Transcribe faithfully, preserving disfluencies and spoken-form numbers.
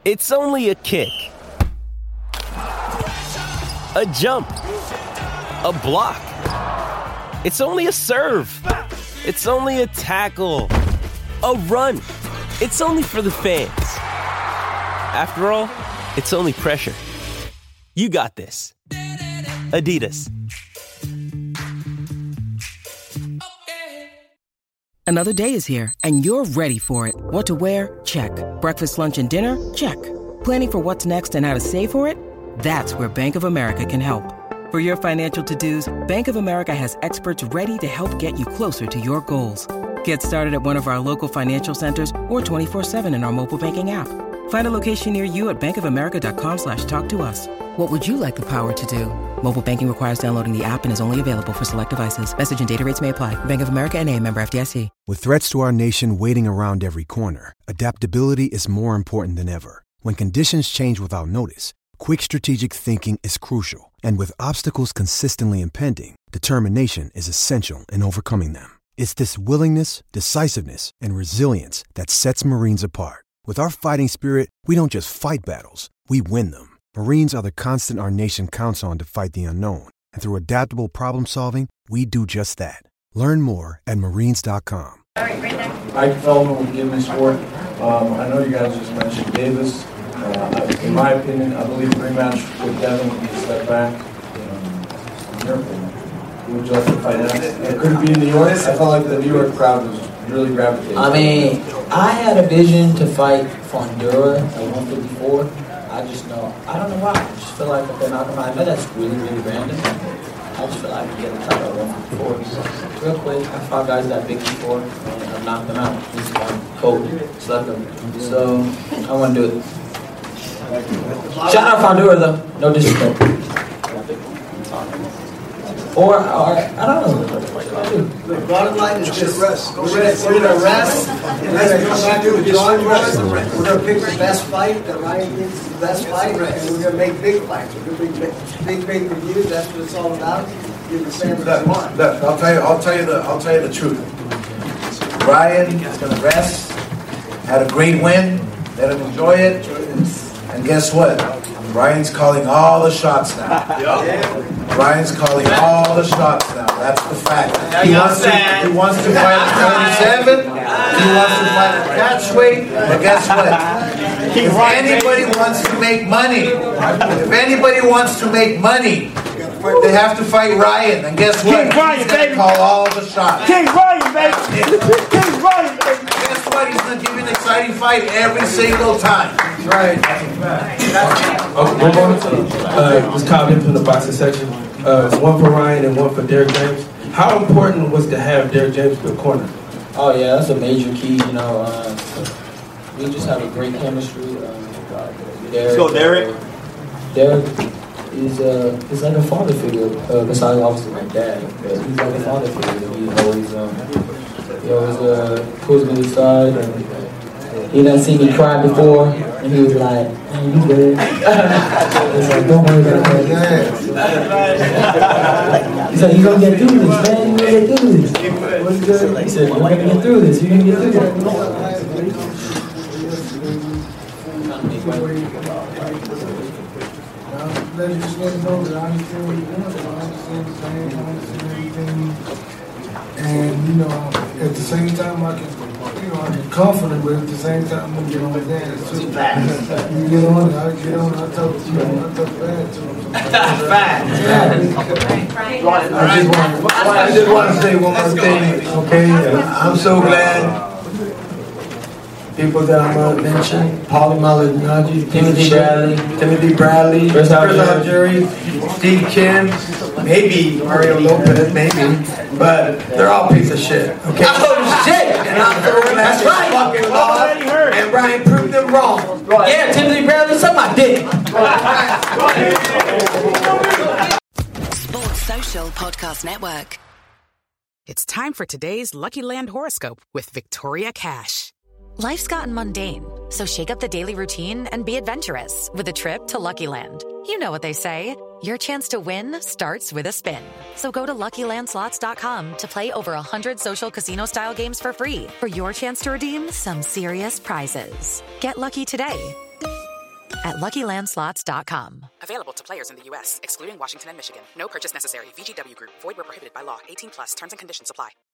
It's only a kick, a jump, a block. It's only a serve. It's only a tackle, a run. It's only for the fans. After all, it's only pressure. You got this. Adidas. Another day is here, and you're ready for it. What to wear? Check. Breakfast, lunch, and dinner? Check. Planning for what's next and how to save for it? That's where Bank of America can help. For your financial to-dos, Bank of America has experts ready to help get you closer to your goals. Get started at one of our local financial centers or twenty-four seven in our mobile banking app. Find a location near you at bankofamerica.com slash talk to us. What would you like the power to do? Mobile banking requires downloading the app and is only available for select devices. Message and data rates may apply. Bank of America N A, member F D I C. With threats to our nation waiting around every corner, adaptability is more important than ever. When conditions change without notice, quick strategic thinking is crucial. And with obstacles consistently impending, determination is essential in overcoming them. It's this willingness, decisiveness, and resilience that sets Marines apart. With our fighting spirit, we don't just fight battles, we win them. Marines are the constant our nation counts on to fight the unknown. And through adaptable problem solving, we do just that. Learn more at marines dot com. Ike Feldman with Give Me Sport. Um, I know you guys just mentioned Davis. Uh, in my opinion, I believe the rematch with Devin would be a step back. Um, your opinion. Who would you like to fight next? It could be in New York. I felt like the New York crowd was really gravitating. I mean, I had a vision to fight Fondura at one fifty-four. I just know, I don't know why. I just feel like if they're knocking my, I know that's really, really random. I just feel like I can get the title at one fifty-four. So, real quick, I fought guys that big before, and I've knocked them out. This is one cold, slept them. So, I want to do it. Shout out Fondura though, no disrespect. Or, or I don't know. The bottom line is just rest. We're gonna, we're gonna rest, and then come back to the drawing board. We're gonna pick the best fight. That Ryan thinks the best fight, and we're gonna make big fights. We're gonna make big, big reviews. That's what it's all about. Give the fans what they want. Look, I'll tell you. I'll tell you the. I'll tell you the truth. Ryan is gonna rest. Had a great win. Let him enjoy it. And guess what? Ryan's calling all the shots now. Ryan's calling all the shots now. That's the fact. He wants to, he wants to fight at thirty-seven. He wants to fight at catchweight. But guess what? If anybody wants to make money, if anybody wants to make money, they have to fight Ryan. And guess what? King Ryan, He's going to call all the shots. King Ryan, baby. King Ryan, baby. Guess what? He's going to give you an exciting fight every single time. That's right. Oh, we're going to uh, was called in from the boxing section. Uh, one for Ryan and one for Derrick James. How important was to have Derrick James in the corner? Oh yeah, that's a major key. You know, uh, we just have a great chemistry. Uh, Derrick, Let's go, Derrick. Uh, Derrick is uh, is like a father figure. Uh, besides obviously my dad, but he's like a father figure. He always um, he always uh, pulls me to the side, and he done seen me cry before, and he was like, "Man, you good?" He's like, "Don't worry about that." He's like, "You gonna get through this, man. You gonna get through this." What's good? He said, "You're gonna get through this. You're gonna get through this." Let you just let them know that I understand what you're doing. I understand the same. I understand everything. And, you know, at the same time, I can, you know, I get confident, but at the same time, I'm get on his ass too. You get on it, I get on it, I talk, you know, I talk bad to him. I just want to say one more thing, okay? I'm so glad people that I'm going to mention, Paulie Malignaggi, Timothy Bradley, Timothy Bradley, Chris Algieri, Steve Kim, maybe Mario Lopez, maybe, but they're all piece of shit, okay? Oh shit! And I'm throwing that right. fucking law, and Ryan proved them wrong. Yeah, Timothy Bradley, suck my dick. Sports Social Podcast Network. It's time for today's Lucky Land horoscope with Victoria Cash. Life's gotten mundane, so shake up the daily routine and be adventurous with a trip to Lucky Land. You know what they say, your chance to win starts with a spin. So go to Lucky Land Slots dot com to play over one hundred social casino-style games for free for your chance to redeem some serious prizes. Get lucky today at Lucky Land Slots dot com. Available to players in the U S, excluding Washington and Michigan. No purchase necessary. V G W Group. Void where prohibited by law. eighteen plus. Terms and conditions apply.